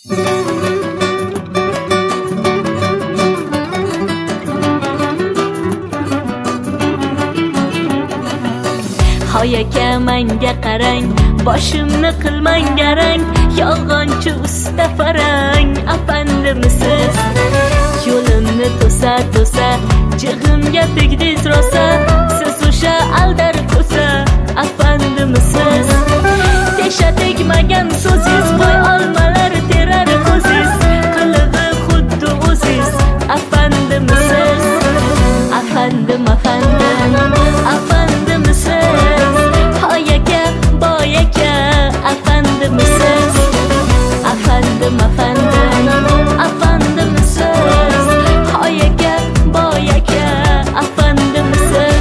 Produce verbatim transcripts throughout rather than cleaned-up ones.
Hoy aka menga qarang, boshimni qilmang garang, yolg'onchi usta farang, afandimisiz. Yo'limni to'sa to'sa, jig'imga tegdiz rosa, siz o'sha aldar ko'sa, afandimisiz. Tesha tegmagan so'ziz, voy olmalar terar ko'ziz, qilig'i xuddi o'ziz, afandimisiz. Afandim afandim, afandimisiz. Hoy aka boy aka, afandimisiz. Afandim afandim, afandimisiz. Hoy aka boy aka, afandimisiz.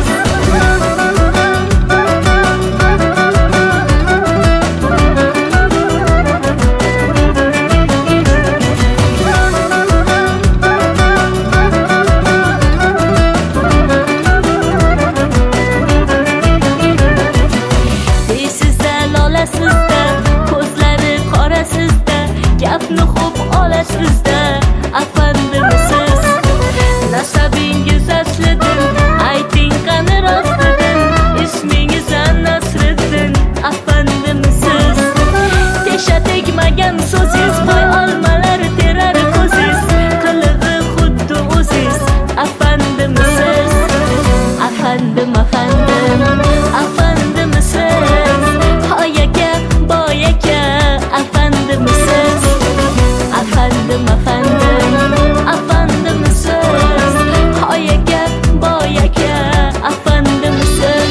Ko'zlari qora sizda, gapni xo'p olasizda, afandimisiz. Nasabingiz aslidan, ayting qani rostidan, ismingiz Nasriddin, afandimisiz. Tesha tegmagan so'ziz, voy olmalar terar ko'ziz, qilig'i xuddi o'ziz, afandimisiz. Afandim afandim, afandimisiz. Hoy aka boy aka, afandimisiz. Afandim afandim, afandimisiz. Hoy aka boy aka, afandimisiz.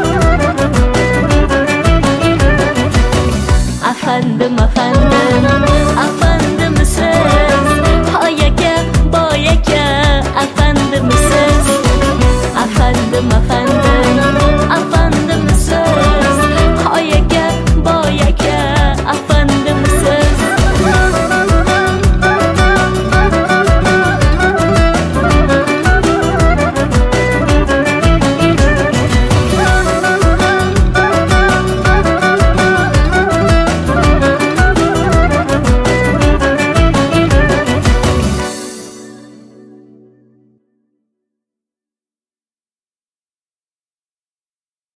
Afandim afandim,